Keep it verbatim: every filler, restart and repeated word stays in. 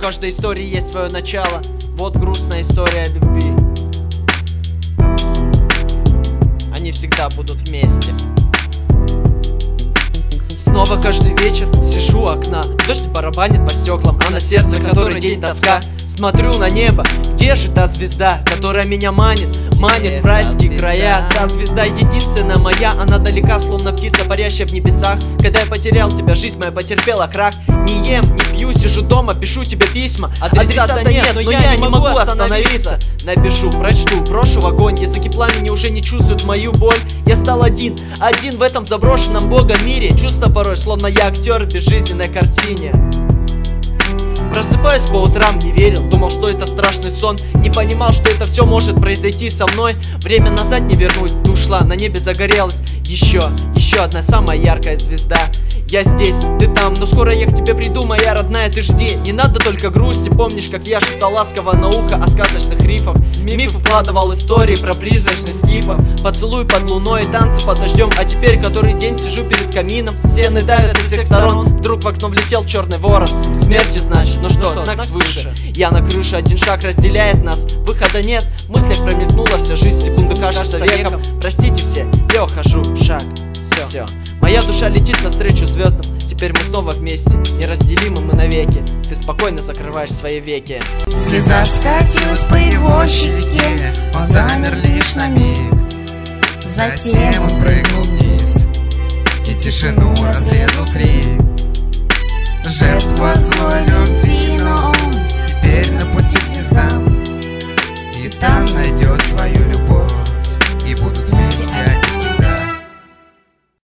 каждой истории есть свое начало. Вот грустная история любви. Они всегда будут вместе. Снова каждый вечер сижу у окна, дождь барабанит по стеклам, а на сердце который день тоска. Смотрю на небо, где же та звезда, которая меня манит, манит в райские края. Та звезда единственная моя, она далека, словно птица, парящая в небесах. Когда я потерял тебя, жизнь моя потерпела крах. Не ем, не пью, сижу дома, пишу тебе письма. Адресата нет, но я не могу остановиться. Напишу, прочту, брошу в огонь. Языки пламени уже не чувствуют мою боль. Я стал один, один в этом заброшенном богом мире. Чувство порой, словно я актер в безжизненной картине. Просыпаюсь по утрам, не верил, думал, что это страшный сон. Не понимал, что это все может произойти со мной. Время назад не вернуть, ты ушла, на небе загорелась еще, еще одна самая яркая звезда. Я здесь, ты там, но скоро я к тебе приду, моя родная, ты жди. Не надо только грусти, помнишь, как я шептал ласково на ухо о сказочных рифах. Мифы вкладывал истории про призрачных скифов. Поцелуй под луной, танцы под дождем. А теперь который день сижу перед камином, стены давят со всех сторон. Вдруг в окно влетел черный ворон. Смерти значит, ну что, знак свыше. Я на крыше, один шаг разделяет нас. Выхода нет, в мыслях промелькнула вся жизнь. Секунду кажется веком. Простите все, я ухожу, шаг, все, все. Моя душа летит навстречу звездам. Теперь мы снова вместе, неразделимы мы навеки. Ты спокойно закрываешь свои веки. Слеза скатилась по его щеке, он замер лишь на миг. Затем он прыгнул вниз, и тишину разрезал крик. Жертва злой любви, но он теперь на пути к звездам, и там найдет свою любовь.